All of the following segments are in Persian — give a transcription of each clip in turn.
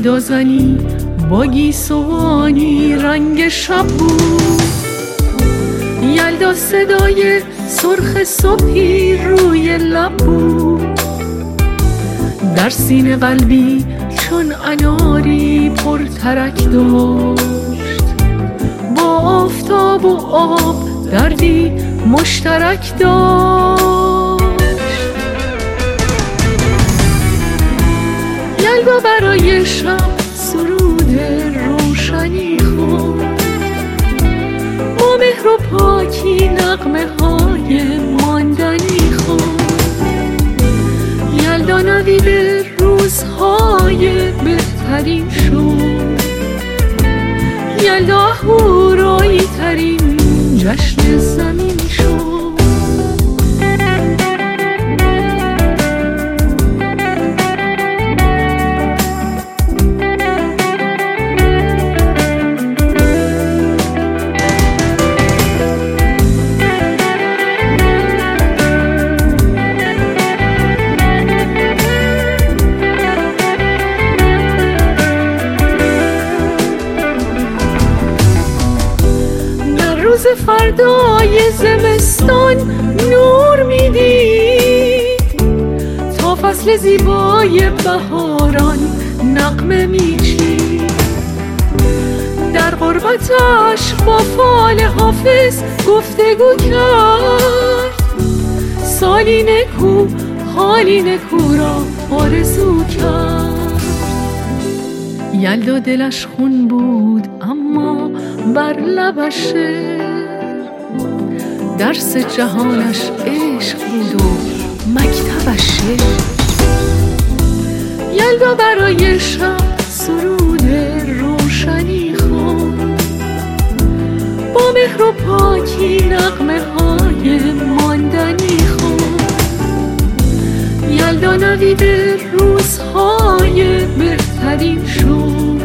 یلدا زنی با گیسوانی رنگ شب بود. یلدا صدای سرخ صبحی روی لب بود. در سینه قلبی چون اناری پر ترک داشت. با آفتاب و آب دردی مشترک داشت. یلدا برای شب سرود روشنی خواند. با مهر و پاکی نغمه های ماندنی خواند. یلدا نوید روزهای بهترین شد. یلدا اهورایی ترین جشن زمین شد. روز فردای زمستان نور میدید. تا فصل زیبای بهاران نغمه میچید. در غربتش با فال حافظ گفتگو کرد. سالی نکو حالی نکو را آرزو کرد. یلدا دلش خون بود اما بر لبش درس جهانش عشق بود و مکتبش. یلدا برای شب سرود روشنی خواند. با مهر و پاکی نغمه های ماندنی خواند. یلدا نوید روزهای بهترین شد.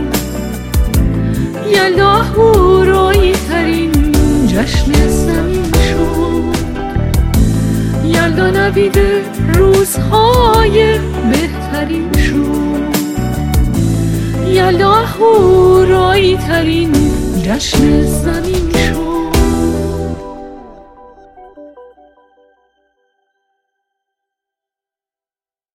یلدا اهورایی ترین جشن زمین شد. یلدا نوید روزهای بهترین شد. یلدا اهورایی ترین جشن زمین شد.